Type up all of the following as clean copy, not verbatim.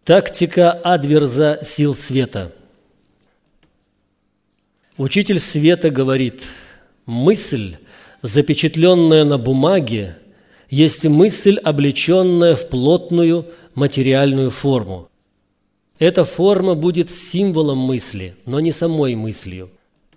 Тактика Адверза сил света. Учитель света говорит: мысль, запечатленная на бумаге, есть мысль, облеченная в плотную материальную форму. Эта форма будет символом мысли, но не самой мыслью.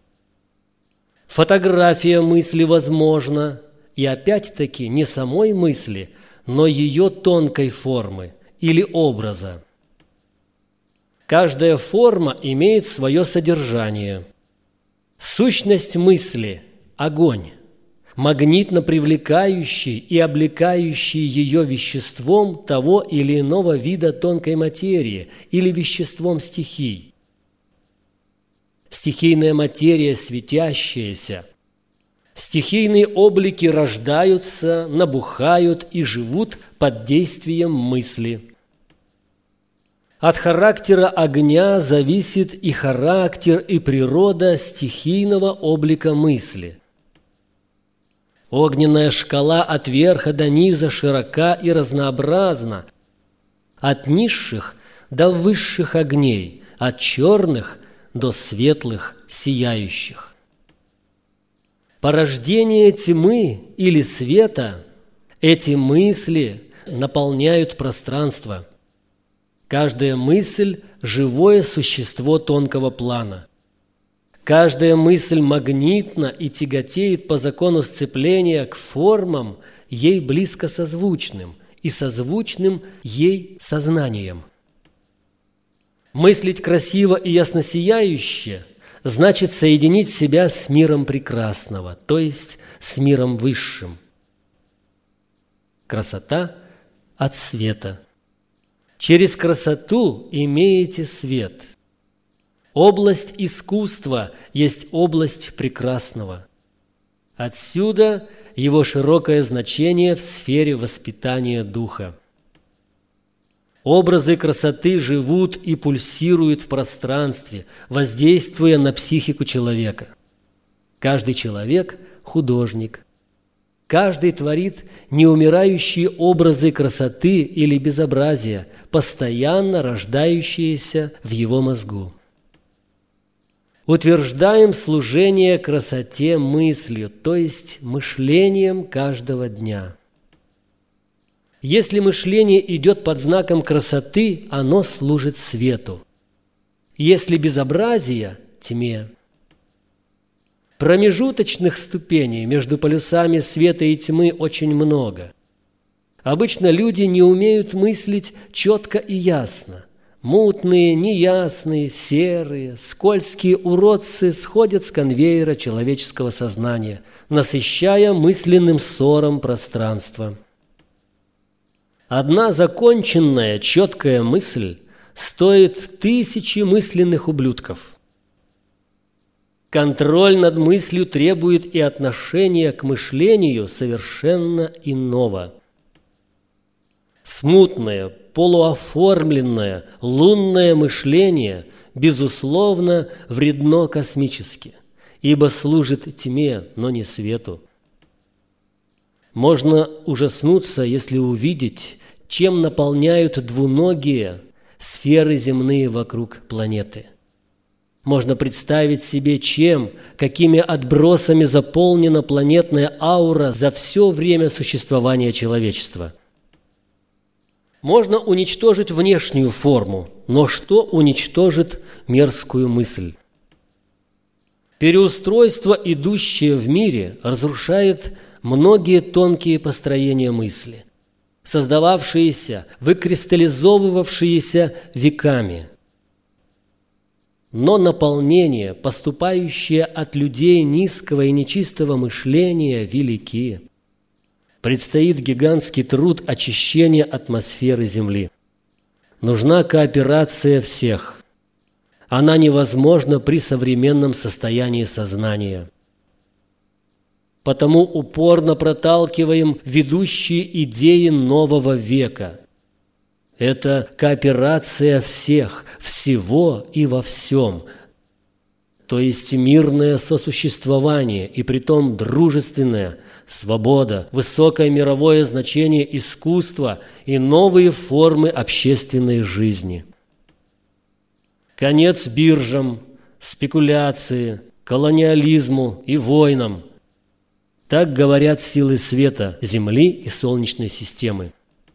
Фотография мысли возможна, и опять-таки не самой мысли, но ее тонкой формы или образа. Каждая форма имеет свое содержание. Сущность мысли – огонь, магнитно привлекающий и облекающий ее веществом того или иного вида тонкой материи или веществом стихий. Стихийная материя светящаяся. Стихийные облики рождаются, набухают и живут под действием мысли. От характера огня зависит и характер, и природа стихийного облика мысли. Огненная шкала от верха до низа широка и разнообразна, от низших до высших огней, от черных до светлых, сияющих. Порождение тьмы или света – эти мысли наполняют пространство. Каждая мысль – живое существо тонкого плана. Каждая мысль магнитна и тяготеет по закону сцепления к формам, ей близко созвучным, и созвучным ей сознанием. Мыслить красиво и ясносияюще значит соединить себя с миром прекрасного, то есть с миром высшим. Красота от света. Через красоту имеете свет. Область искусства есть область прекрасного. Отсюда его широкое значение в сфере воспитания духа. Образы красоты живут и пульсируют в пространстве, воздействуя на психику человека. Каждый человек – художник. Каждый творит неумирающие образы красоты или безобразия, постоянно рождающиеся в его мозгу. Утверждаем служение красоте мыслью, то есть мышлением каждого дня. Если мышление идет под знаком красоты, оно служит свету. Если безобразие – тьме. Промежуточных ступеней между полюсами света и тьмы очень много. Обычно люди не умеют мыслить четко и ясно. Мутные, неясные, серые, скользкие уродцы сходят с конвейера человеческого сознания, насыщая мысленным ссором пространство. Одна законченная, четкая мысль стоит тысячи мысленных ублюдков. Контроль над мыслью требует и отношения к мышлению совершенно иного. Смутное, полуоформленное, лунное мышление, безусловно, вредно космически, ибо служит тьме, но не свету. Можно ужаснуться, если увидеть, чем наполняют двуногие сферы земные вокруг планеты. Можно представить себе, какими отбросами заполнена планетная аура за все время существования человечества. Можно уничтожить внешнюю форму, но что уничтожит мерзкую мысль? Переустройство, идущее в мире, разрушает многие тонкие построения мысли, создававшиеся, выкристаллизовывавшиеся веками. Но наполнение, поступающее от людей низкого и нечистого мышления, велики. Предстоит гигантский труд очищения атмосферы Земли. Нужна кооперация всех. Она невозможна при современном состоянии сознания. Потому упорно проталкиваем ведущие идеи нового века. Это кооперация всех, всего и во всем. то есть мирное сосуществование, и притом дружественное, свобода, высокое мировое значение искусства и новые формы общественной жизни. Конец биржам, спекуляции, колониализму и войнам. Так говорят силы света, Земли и Солнечной системы.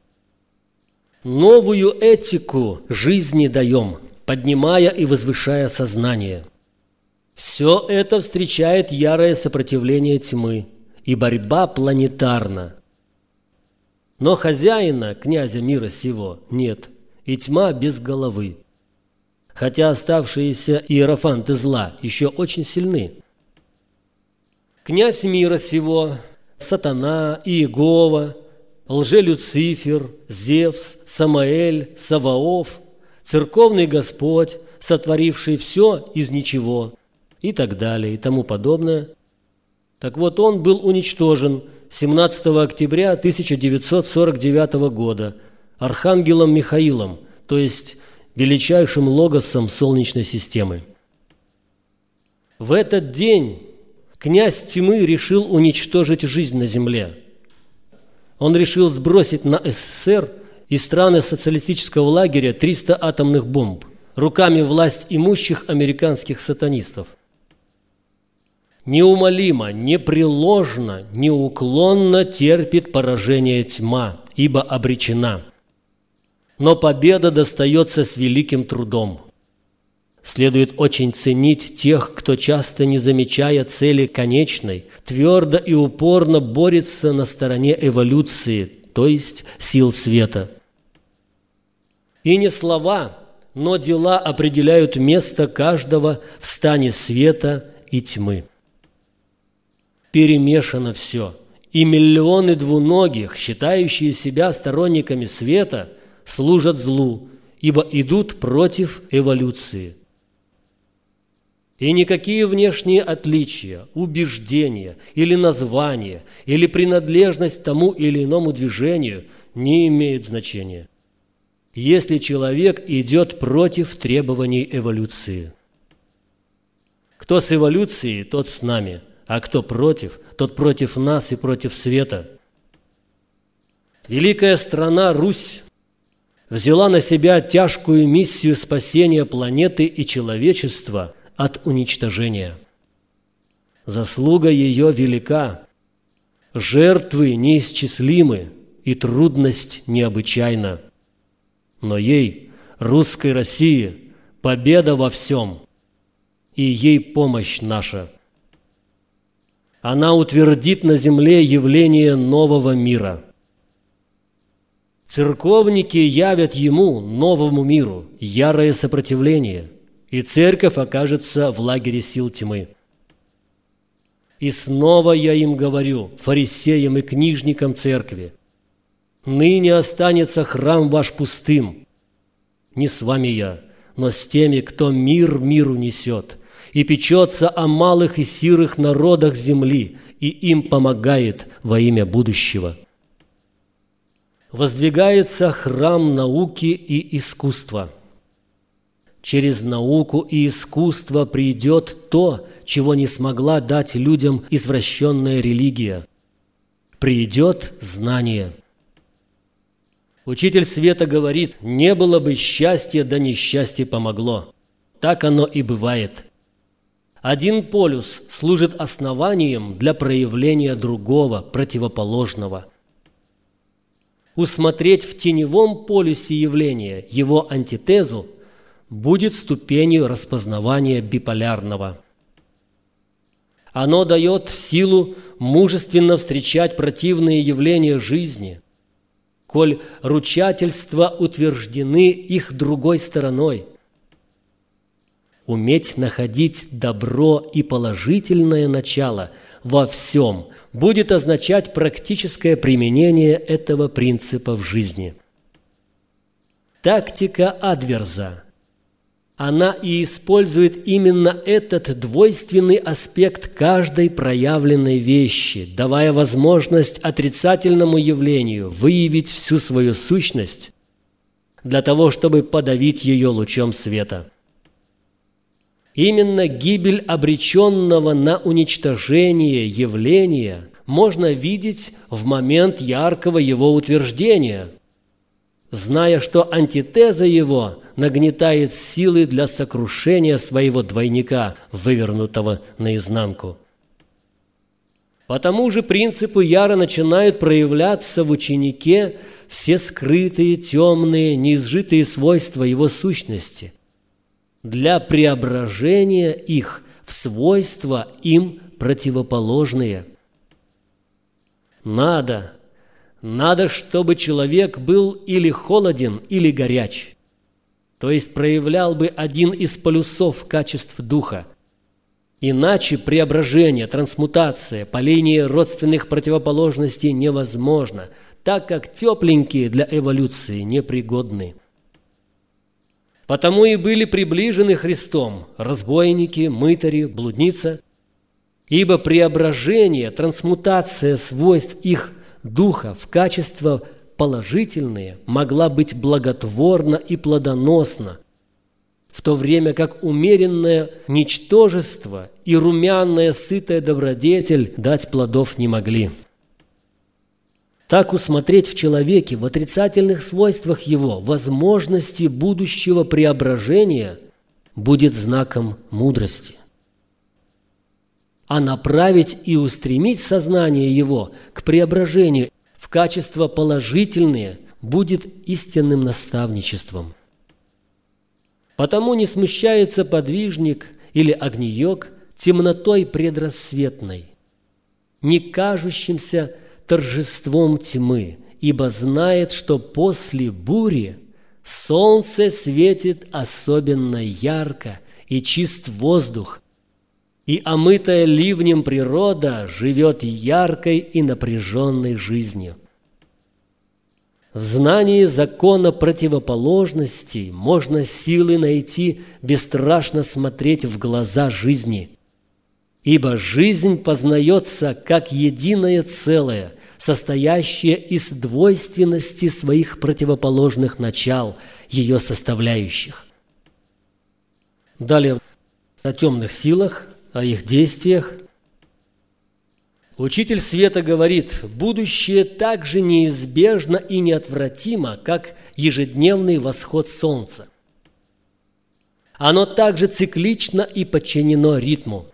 Новую этику жизни даем, поднимая и возвышая сознание. Все это встречает ярое сопротивление тьмы, и борьба планетарна. Но хозяина, князя мира сего, нет, и тьма без головы. Хотя оставшиеся иерофанты зла еще очень сильны. Князь мира сего, Сатана, Иегова, Лже-Люцифер, Зевс, Самаэль, Саваоф, церковный Господь, сотворивший все из ничего, и так далее, и тому подобное. Так вот, он был уничтожен 17 октября 1949 года архангелом Михаилом, то есть величайшим логосом Солнечной системы. В этот день князь тьмы решил уничтожить жизнь на Земле. Он решил сбросить на СССР и страны социалистического лагеря 300 атомных бомб руками власть имущих американских сатанистов. Неумолимо, непреложно, неуклонно терпит поражение тьма, ибо обречена. Но победа достается с великим трудом. Следует очень ценить тех, кто, часто не замечая цели конечной, твердо и упорно борется на стороне эволюции, то есть сил света. И не слова, но дела определяют место каждого в стане света и тьмы. Перемешано все, и миллионы двуногих, считающие себя сторонниками света, служат злу, ибо идут против эволюции. И никакие внешние отличия, убеждения или названия, или принадлежность тому или иному движению не имеют значения, если человек идет против требований эволюции. Кто с эволюцией, тот с нами, а кто против, тот против нас и против света. Великая страна Русь взяла на себя тяжкую миссию спасения планеты и человечества от уничтожения. Заслуга ее велика, жертвы неисчислимы и трудность необычайна. Но ей, русской России, победа во всем, и ей помощь наша. Она утвердит на земле явление нового мира. Церковники явят ему, новому миру, ярое сопротивление, и церковь окажется в лагере сил тьмы. И снова я им говорю, фарисеям и книжникам церкви, ныне останется храм ваш пустым. Не с вами я, но с теми, кто мир миру несет, и печется о малых и сирых народах земли, и им помогает во имя будущего. Воздвигается храм науки и искусства. Через науку и искусство придет то, чего не смогла дать людям извращенная религия. Придет знание. Учитель света говорит, не было бы счастья, да несчастье помогло. Так оно и бывает. Один полюс служит основанием для проявления другого, противоположного. Усмотреть в теневом полюсе явления его антитезу будет ступенью распознавания биполярного. Оно дает силу мужественно встречать противные явления жизни, коль ручательства утверждены их другой стороной. Уметь находить добро и положительное начало во всем будет означать практическое применение этого принципа в жизни. Тактика Адверза. Она и использует именно этот двойственный аспект каждой проявленной вещи, давая возможность отрицательному явлению выявить всю свою сущность для того, чтобы подавить ее лучом света. Именно гибель обреченного на уничтожение явления можно видеть в момент яркого его утверждения, зная, что антитеза его нагнетает силы для сокрушения своего двойника, вывернутого наизнанку. По тому же принципу яро начинают проявляться в ученике все скрытые, темные, неизжитые свойства его сущности для преображения их в свойства им противоположные. Надо, чтобы человек был или холоден, или горяч, то есть проявлял бы один из полюсов качеств духа. Иначе преображение, трансмутация по линии родственных противоположностей невозможно, так как тепленькие для эволюции непригодны. Потому и были приближены Христом разбойники, мытари, блудница, ибо преображение, трансмутация свойств их духа в качества положительные могла быть благотворна и плодоносна, в то время как умеренное ничтожество и румяная сытая добродетель дать плодов не могли. Так усмотреть в человеке, в отрицательных свойствах его, возможности будущего преображения будет знаком мудрости. А направить и устремить сознание его к преображению в качества положительные будет истинным наставничеством. Потому не смущается подвижник или огниек темнотой предрассветной, не кажущимся торжеством тьмы, ибо знает, что после бури солнце светит особенно ярко и чист воздух, и омытая ливнем природа живет яркой и напряженной жизнью. В знании закона противоположностей можно силы найти бесстрашно смотреть в глаза жизни, ибо жизнь познается как единое целое, состоящее из двойственности своих противоположных начал, ее составляющих. Далее о темных силах, о их действиях. Учитель света говорит: будущее так же неизбежно и неотвратимо, как ежедневный восход солнца. Оно также циклично и подчинено ритму.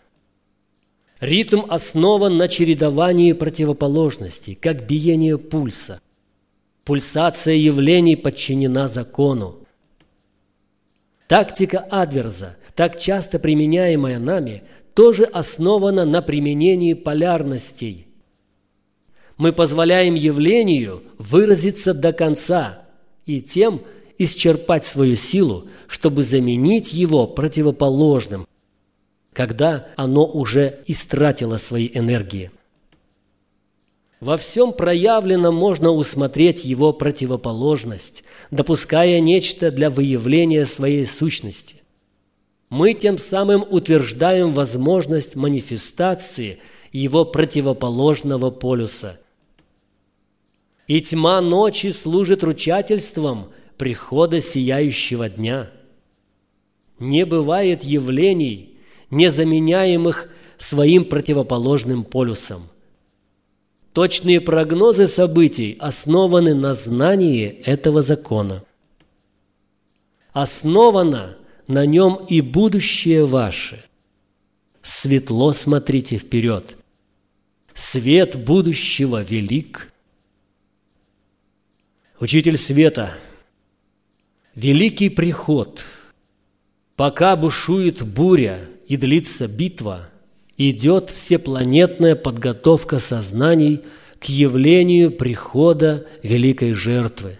Ритм основан на чередовании противоположностей, как биение пульса. Пульсация явлений подчинена закону. Тактика Адверза, так часто применяемая нами, тоже основана на применении полярностей. Мы позволяем явлению выразиться до конца и тем исчерпать свою силу, чтобы заменить его противоположным, когда оно уже истратило свои энергии. Во всем проявленном можно усмотреть его противоположность, допуская нечто для выявления своей сущности. Мы тем самым утверждаем возможность манифестации его противоположного полюса. И тьма ночи служит ручательством прихода сияющего дня. Не бывает явлений, не заменяемых своим противоположным полюсом. Точные прогнозы событий основаны на знании этого закона. Основано на нем и будущее ваше. Светло смотрите вперед. Свет будущего велик. Учитель света, великий приход, пока бушует буря и длится битва, идет всепланетная подготовка сознаний к явлению прихода великой жертвы.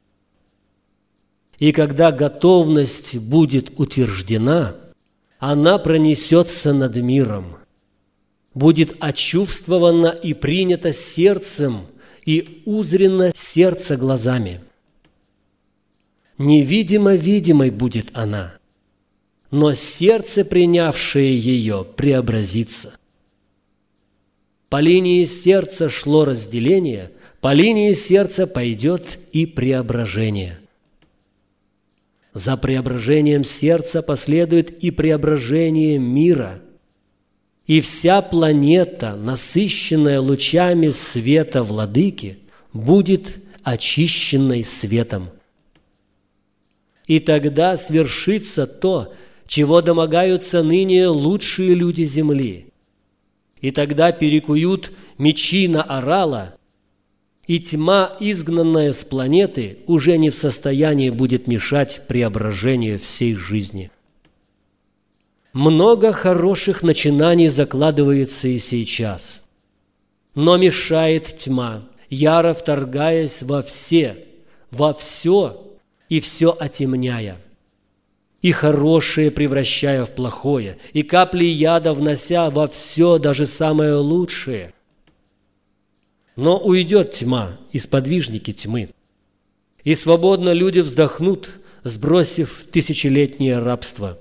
И когда готовность будет утверждена, она пронесется над миром, будет очувствована и принята сердцем и узрена сердце глазами. Невидимо-видимой будет она, но сердце, принявшее ее, преобразится. По линии сердца шло разделение, по линии сердца пойдет и преображение. За преображением сердца последует и преображение мира. И вся планета, насыщенная лучами света Владыки, будет очищенной светом. И тогда свершится то, чего домогаются ныне лучшие люди земли. И тогда перекуют мечи Наорала, и тьма, изгнанная с планеты, уже не в состоянии будет мешать преображению всей жизни. Много хороших начинаний закладывается и сейчас, но мешает тьма, яро вторгаясь во все и все отемняя, и хорошее превращая в плохое, и капли яда внося во все, даже самое лучшее. Но уйдет тьма и сподвижники тьмы, и свободно люди вздохнут, сбросив тысячелетнее рабство.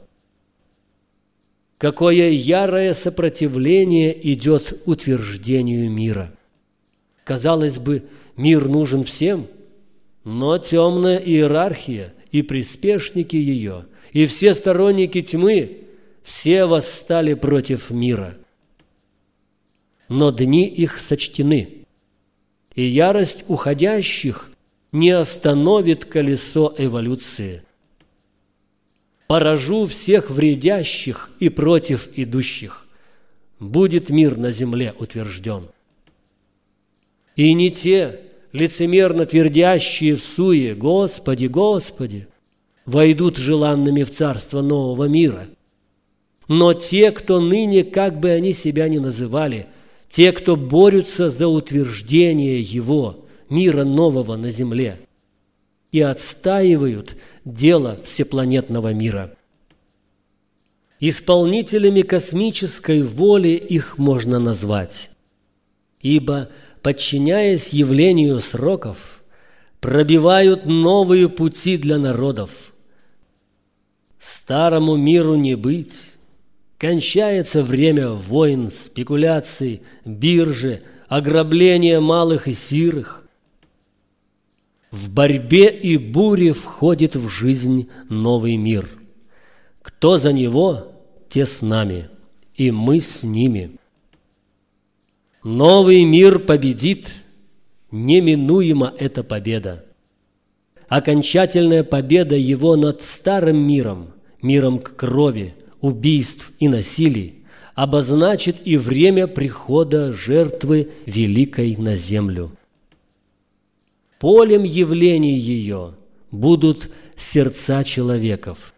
Какое ярое сопротивление идет утверждению мира! Казалось бы, мир нужен всем, но темная иерархия и приспешники ее, и все сторонники тьмы, все восстали против мира. Но дни их сочтены, и ярость уходящих не остановит колесо эволюции. Поражу всех вредящих и против идущих. Будет мир на земле утвержден. И не те, лицемерно твердящие в суе «Господи, Господи», войдут желанными в царство нового мира. Но те, кто ныне, как бы они себя ни называли, те, кто борются за утверждение его, мира нового на земле, и отстаивают дело всепланетного мира. Исполнителями космической воли их можно назвать, ибо, подчиняясь явлению сроков, пробивают новые пути для народов. Старому миру не быть, кончается время войн, спекуляций, биржи, ограбления малых и сирых. В борьбе и буре входит в жизнь новый мир. Кто за него, те с нами, и мы с ними. Новый мир победит, неминуема эта победа. Окончательная победа его над старым миром, миром к крови, убийств и насилий, обозначит и время прихода жертвы великой на землю. Полем явлений ее будут сердца человеков.